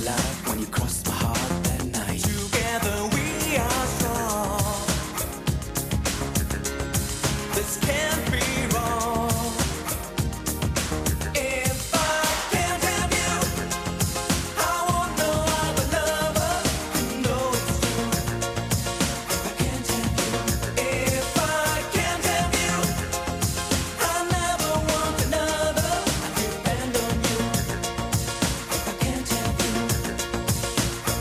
alive when you crossed my heart that night. Together we are strong. This can't be wrong. If I can't have you, I won't know I'm a lover. You know it's true. If I can't have you, if I can't have you, I never want another. I depend on you. If I can't have you,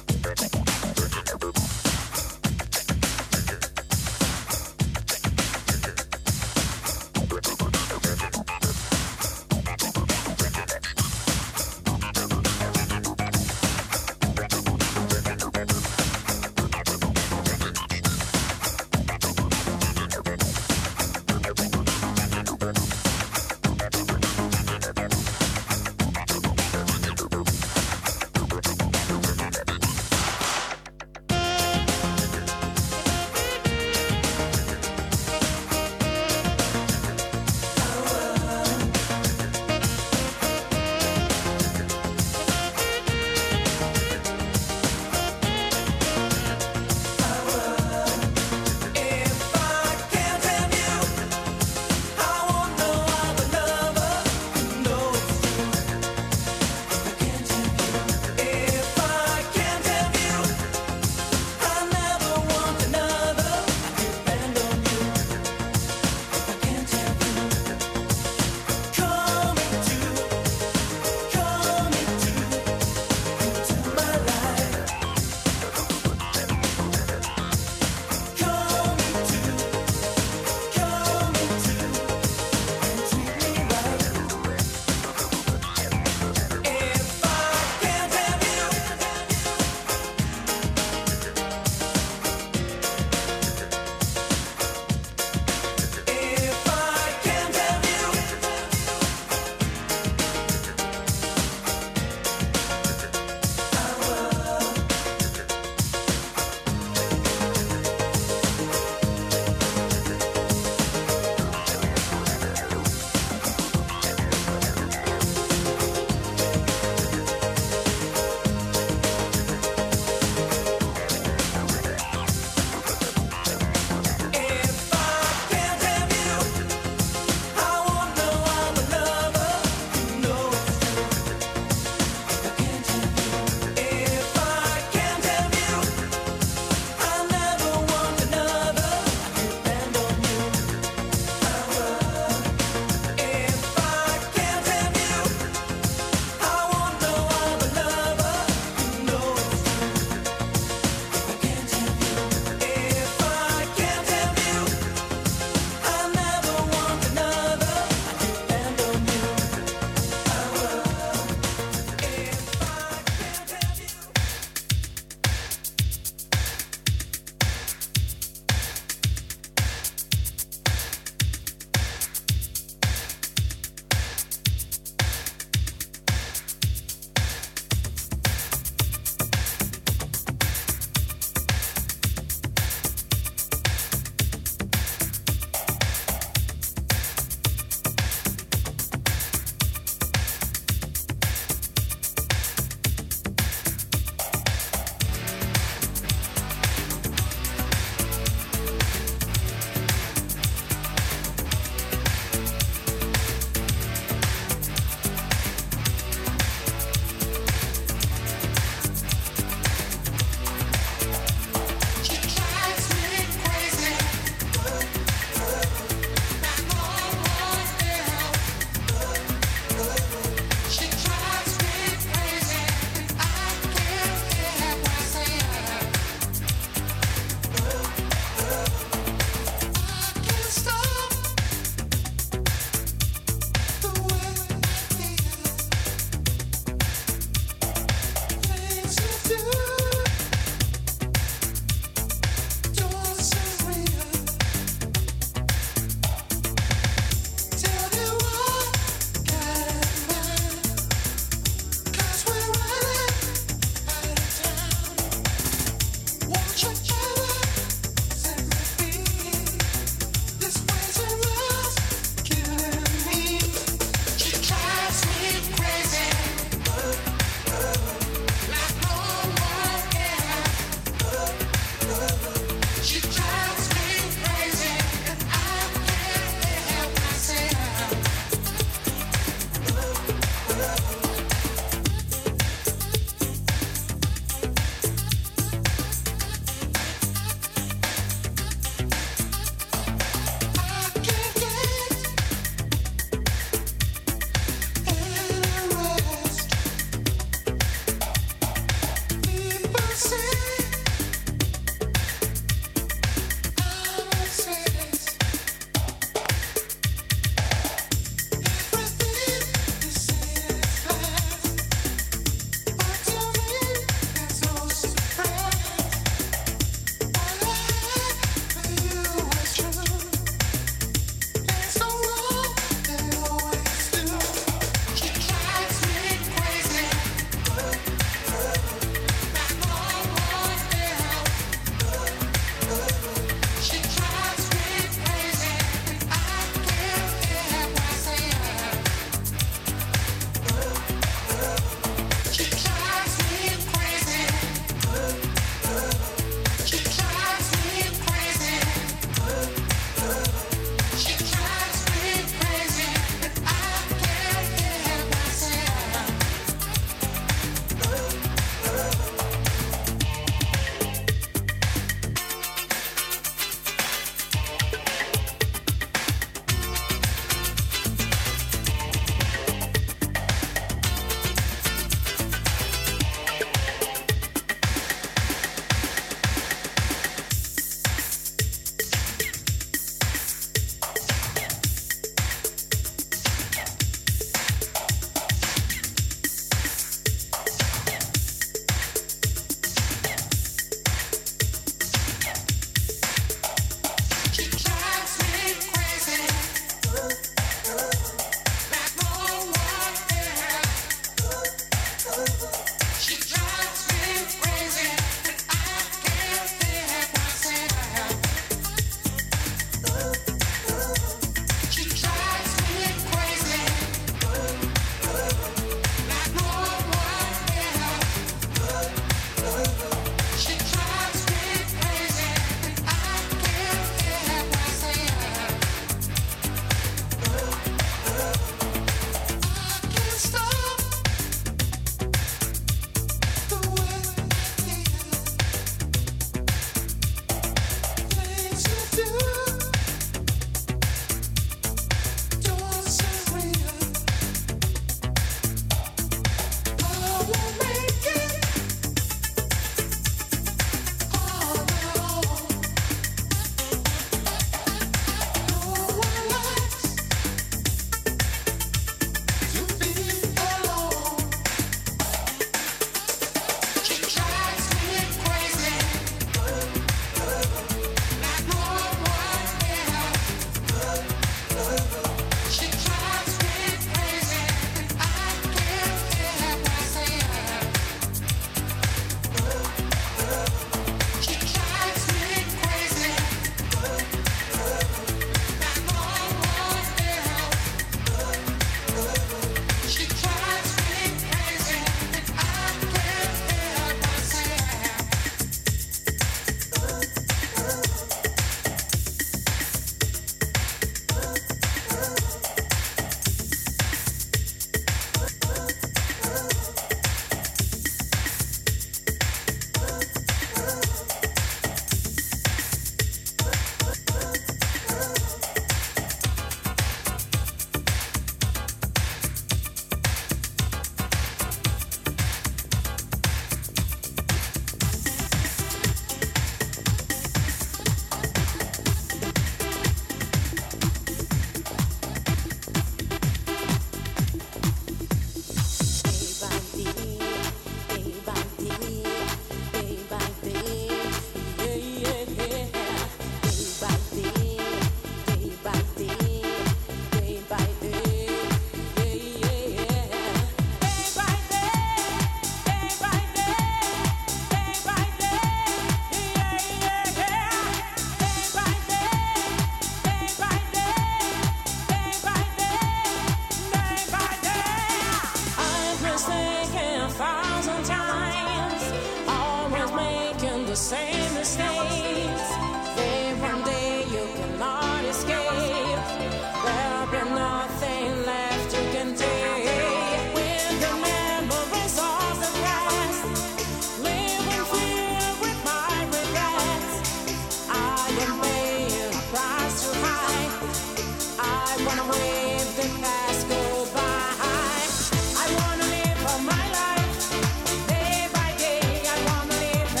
I wanna live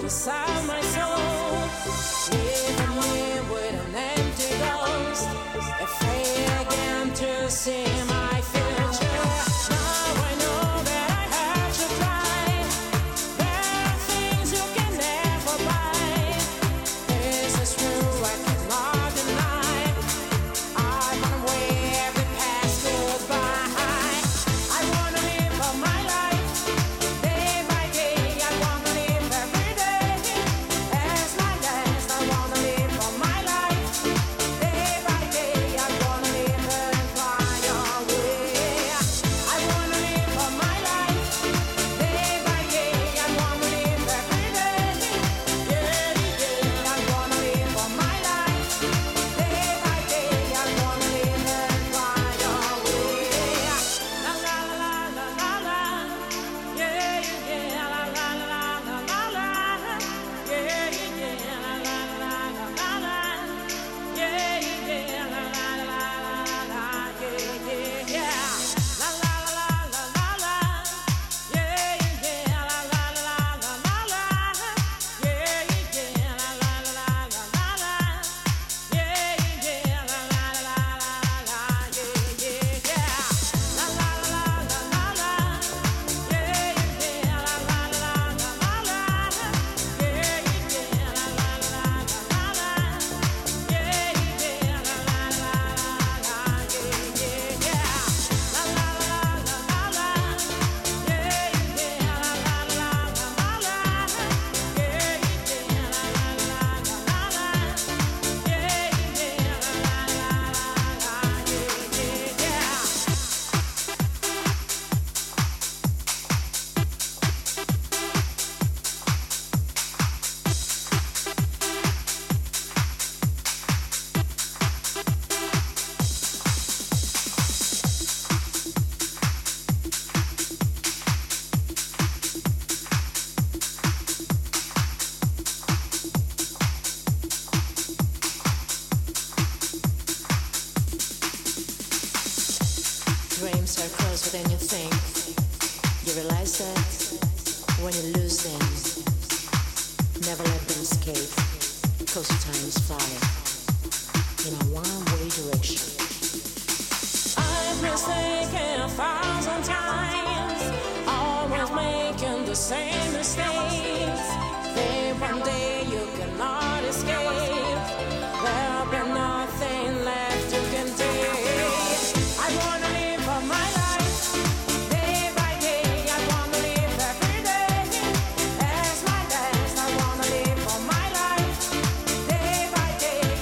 inside my soul. Leaving me with an empty ghost, afraid again to see my future. Now I know that I have to try. There are things you can never buy. This is true, I cannot deny. I wanna wave the past goodbye. I wanna live all my life, day by day. I wanna live every day as my last. I wanna live all my life, day by day. I wanna live and fly away. I wanna live all my life, day by day. I wanna live every day, yeah, yeah. I wanna live all my life, day by day. I wanna live and fly away. La la la la la la, yeah, yeah. La la la la la la, yeah, yeah. La la la la la la, yeah, yeah. La la la la la, yeah, yeah. La la la la la la, yeah, yeah. La la la la la la, yeah, yeah. La la la la la la, yeah, yeah. La la la la la, yeah, yeah. La la la la la la, yeah, yeah. La la la la la la, yeah, yeah. La la la la la la, yeah, yeah. La la la la la, yeah, yeah. La la la la la la, yeah, yeah. La la la la la la, yeah, yeah. La la la la la la, yeah, yeah. La la la la la, yeah, yeah. Dreams are closer than you think. You realize that when you lose them, never let them escape. Cause time is flying in a one-way direction. I've mistaken 1,000 times, always making the same mistakes. Then one day you cannot escape. There'll be nothing left you can take. I wanna live all my life, day by day. I wanna live every day as my last. I wanna live all my life, day by day.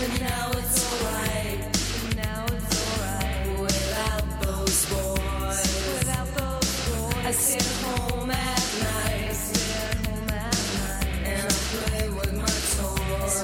But now it's alright. Without those boys. I sit home at night. And I play with my toys.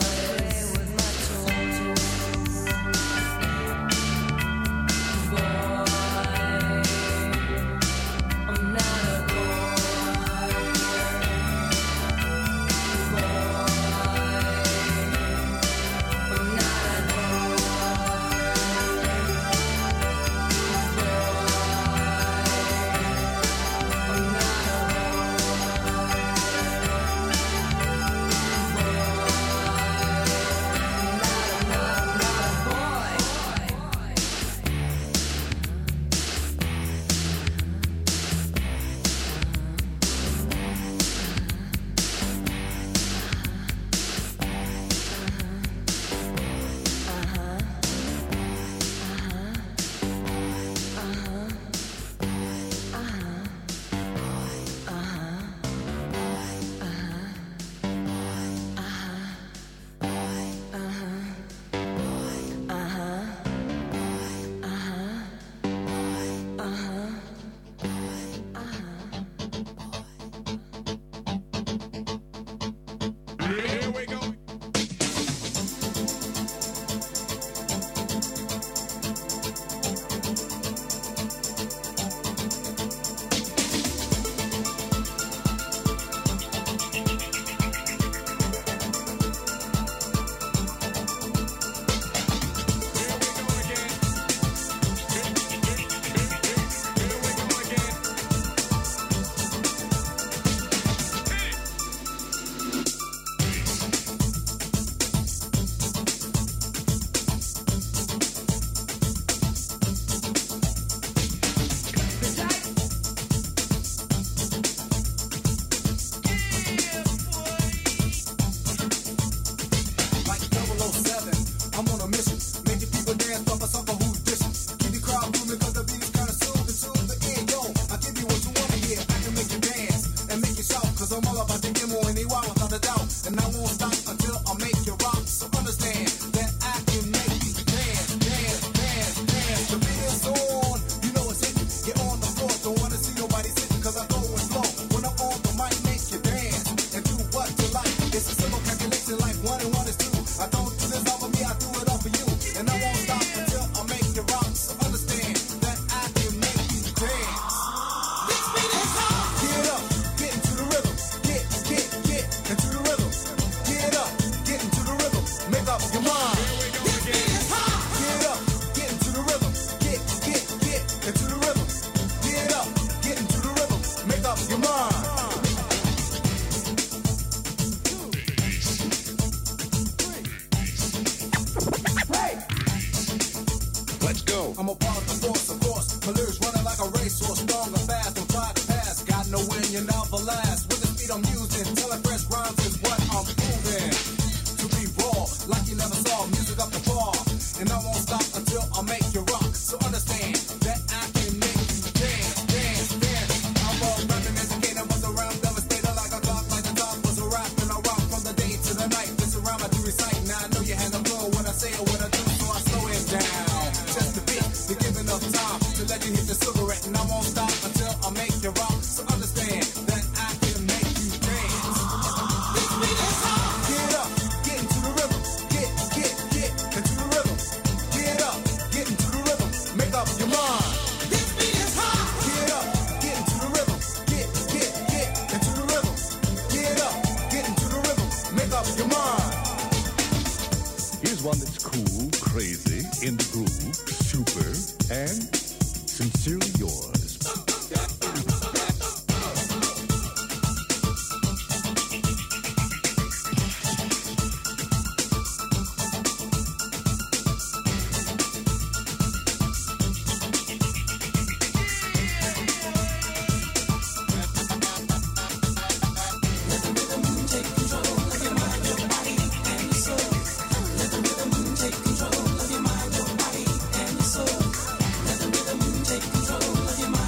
Take control of your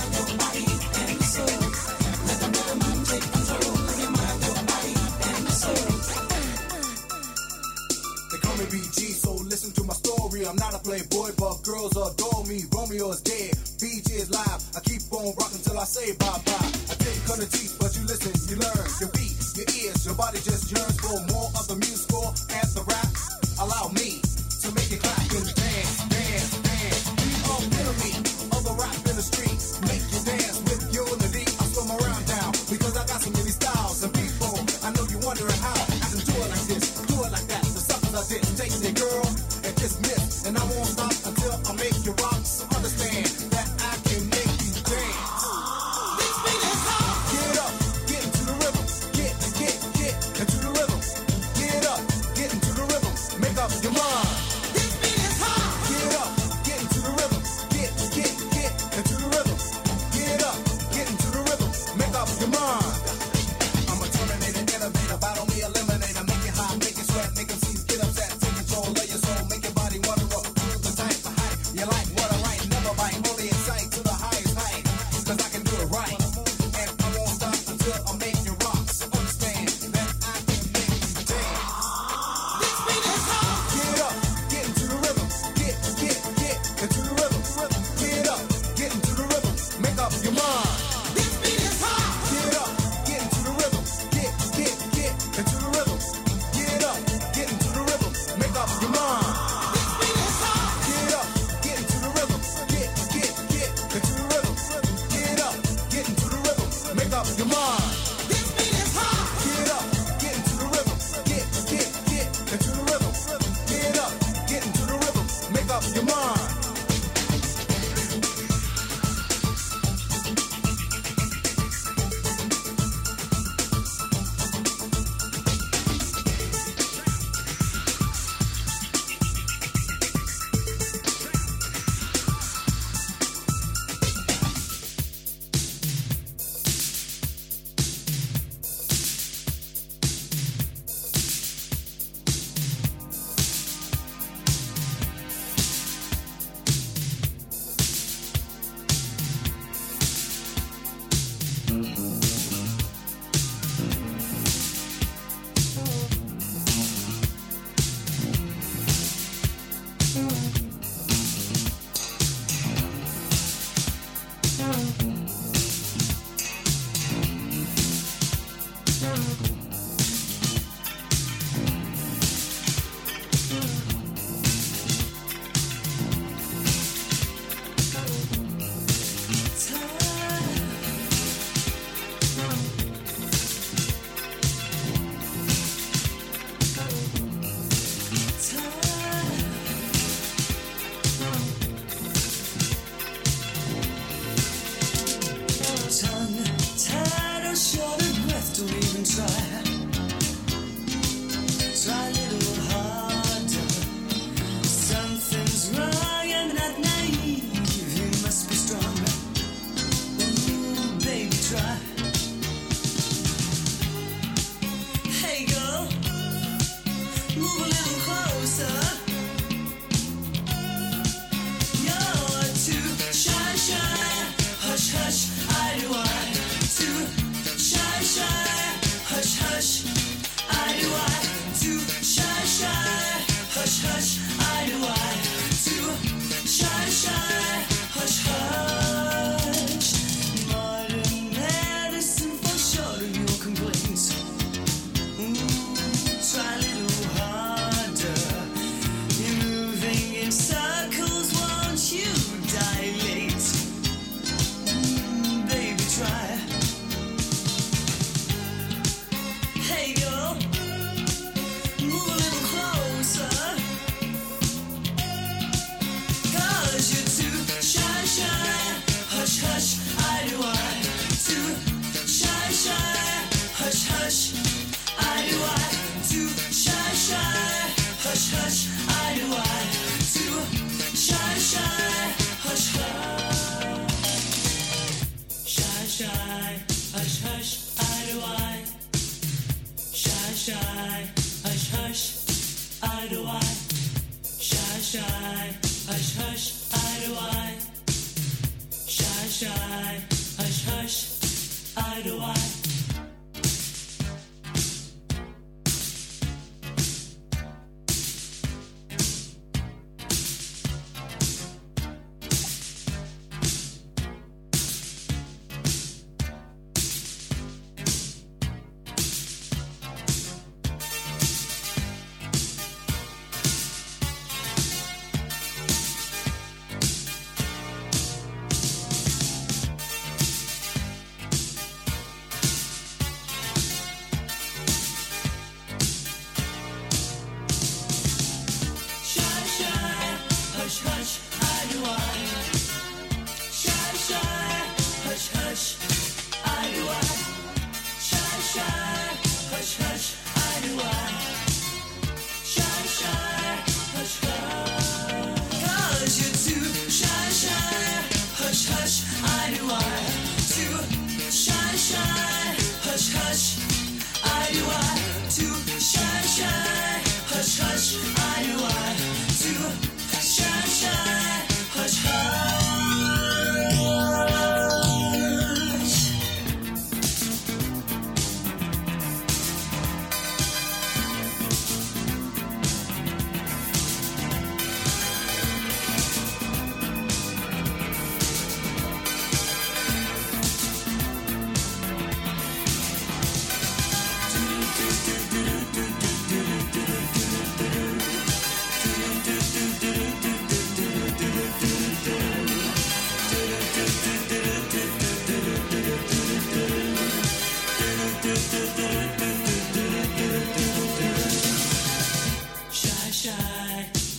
So listen to my story. I'm not a playboy, but girls adore me. Romeo is dead, BG is live. I keep on rocking till I say bye-bye. I didn't cut the teeth, but you listen, you learn. Your beat, your ears, your body just yearns for more of the musical and the rap. Allow me to make it clap and dance, dance, dance. We are enemy of the rap industry. Make you dance with unity. I slow my round down because I got so many styles and people. I know you're wondering how I can do it like this, do it like that. The suckers I did, take it, girl, and dismiss. And I won't stop until I make you rock. So understand that I can make you dance. This beat is hot. Get up, get into the rhythm. Get into the rhythm. Get up, get into the rhythm. Make up your mind. This beat is hot. Get up, get into the rhythm. Get into the rhythm. Get up, get into the rhythm. Make up your mind. I'm a terminator, innovator, battle me, eliminator. Make it hot, make it sweat, make them see, get upset. Take control of your soul, make your body wonder up. Feel the type of height. You like what I write, never bite, only excite to the highest height. Cause I can do it right. And I won't stop until I make you rock. So understand that I can make you dance. This beat is hot. Get up, get into the rhythm. Get into the rhythm. Get up, get into the rhythm. Make up your mind. This beat is hot. Get up, get into the rhythm. Get into the rhythm. Get up, get into the rhythm. Make up your mind. This beat is hot. Get up, get into the rhythm. Get into the rhythm. Get up, get into the rhythm. Make up your mind. This beat is hot. Get up, get into the rhythm. Get into the rhythm. Get up, get into the rhythm. Make up your mind.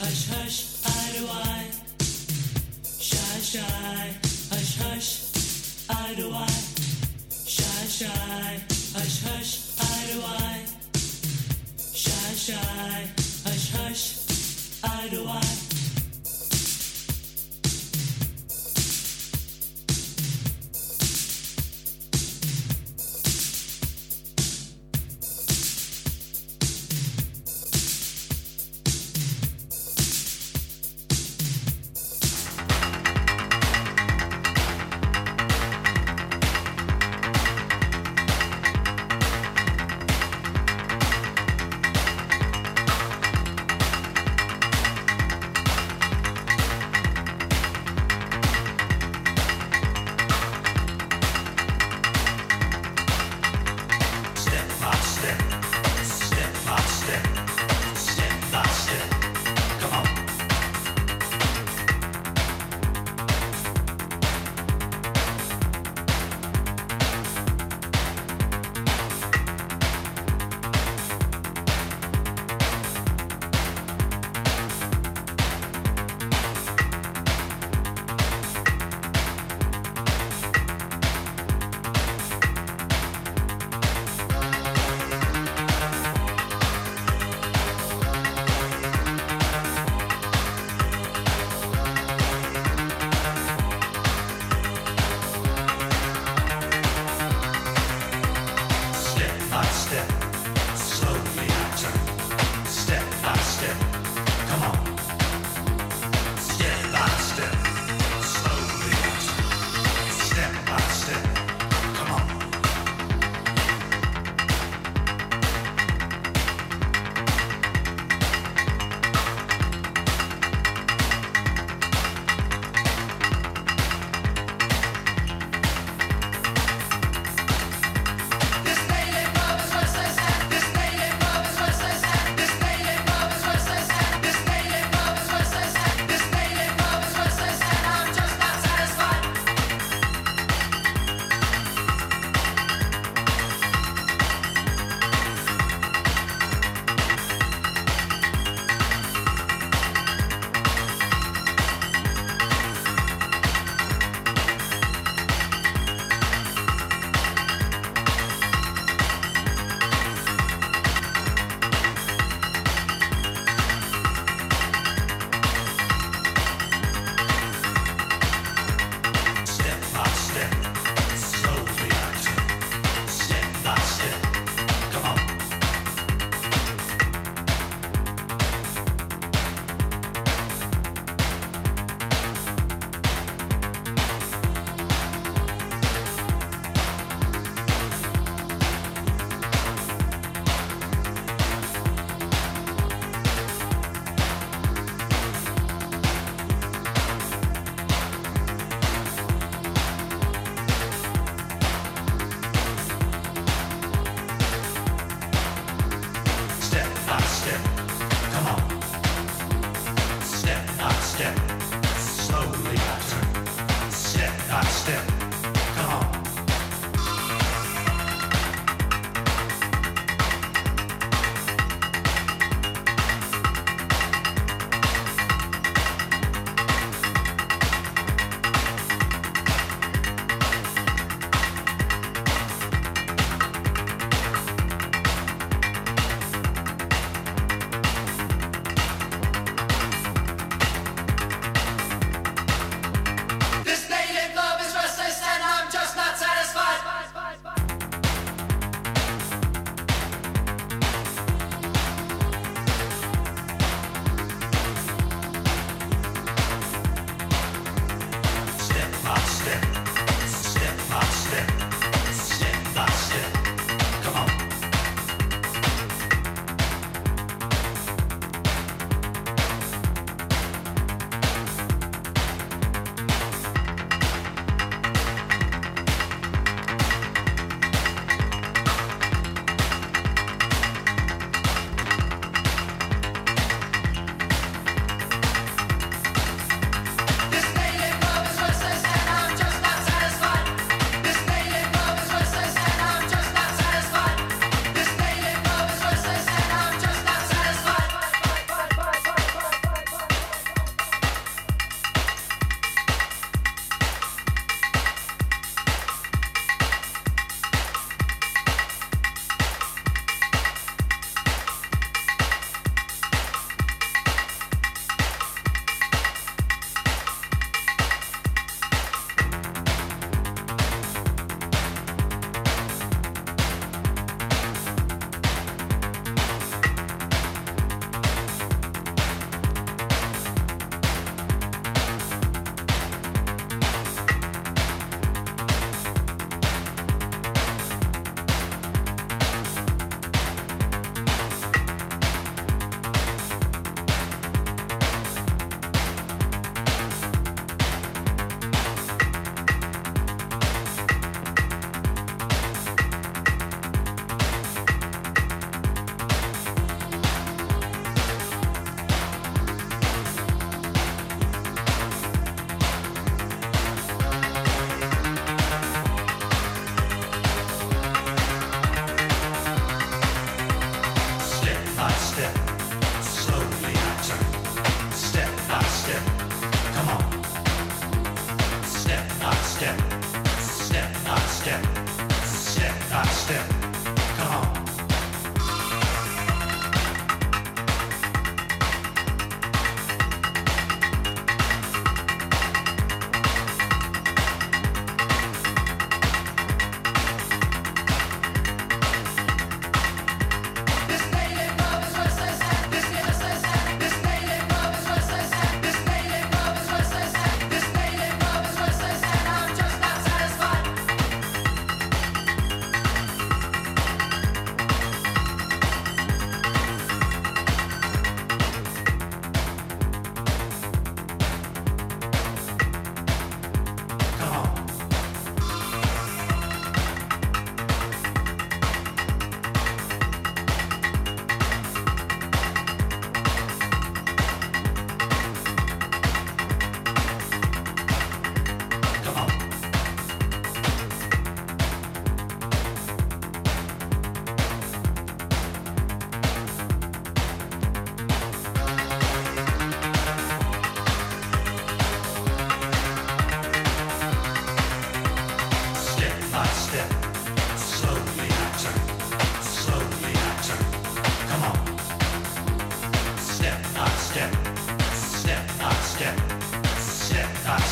hush hush, I do I, shy shy, hush hush, I do I, shy shy, hush hush, I do I, shy shy, hush hush, I do I.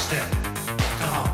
step. Come on.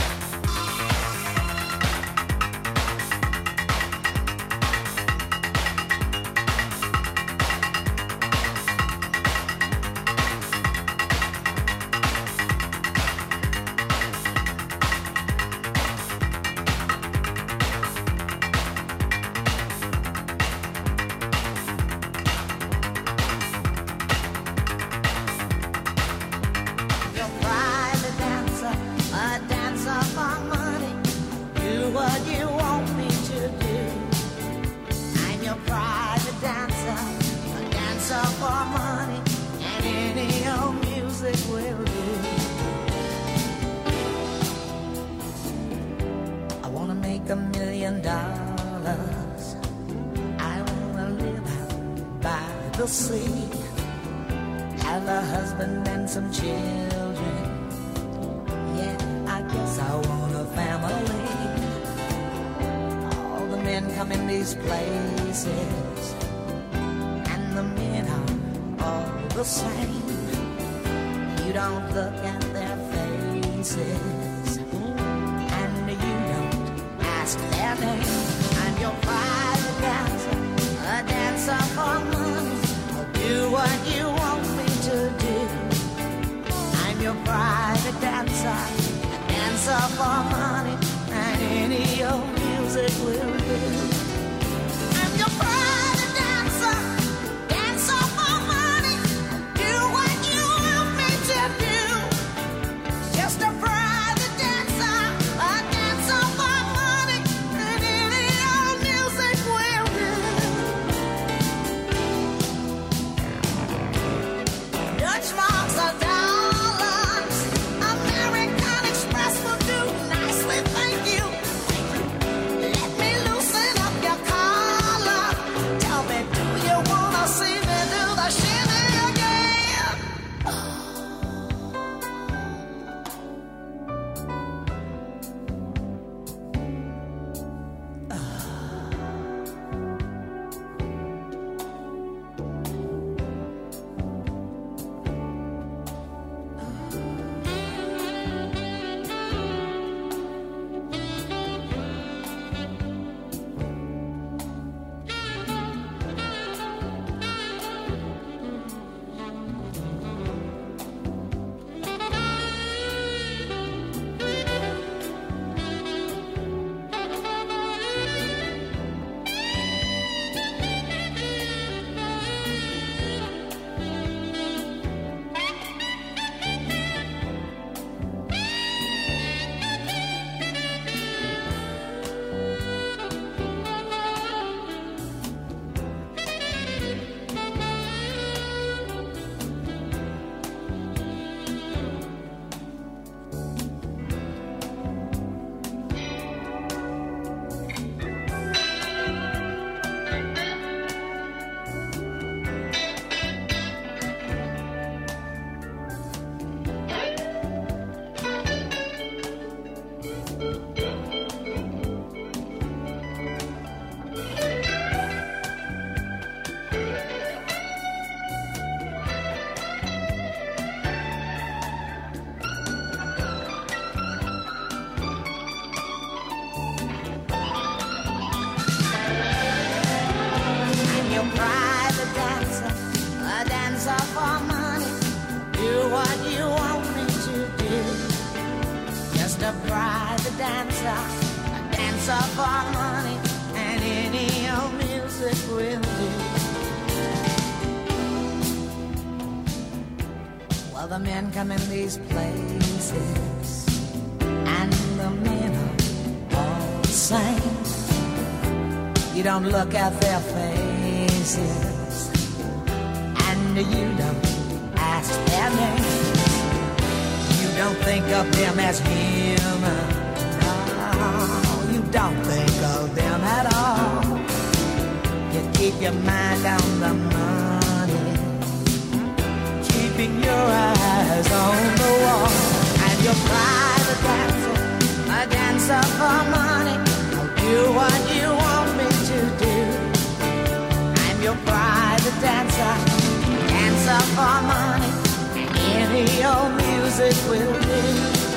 You're private dancer, a dancer for money. Do what you want me to do. I'm your private dancer, a dancer for money, and any old music will do. I wanna make $1 million. I wanna live out by the sea. Have a husband and some children. Yeah, I guess I want a family. All the men come in these places, and the men are all the same. You don't look at their faces, and you don't ask their name. I'm your private dancer, a dancer for money. I'll do what you want me to do. I'm your private dancer, a dancer for money, and any old music will do. I'm your private dancer, dancer for money. Do what you want me to do. Just a private dancer, a dancer for money, and any old music will do. Dutch marks are dollars. American Express will do nicely, thank you. Let me loosen up your collar. Tell me, do you wanna see me do the shimmy again? I'm your private dancer, a dancer for money. Do what you want me to do. Just a private dancer, a dancer for money, and any old music will do. Well, the men come in these places, and the men are all the same. You don't look at their faces, and you don't ask their name. You don't think of them as human. No, you don't think of them at all. You keep your mind on the money, keeping your eyes on the wall. And your private dancer, a dancer for money. I'll do what you want me to do. I'm your private dancer, dancer for money. Any old music will do.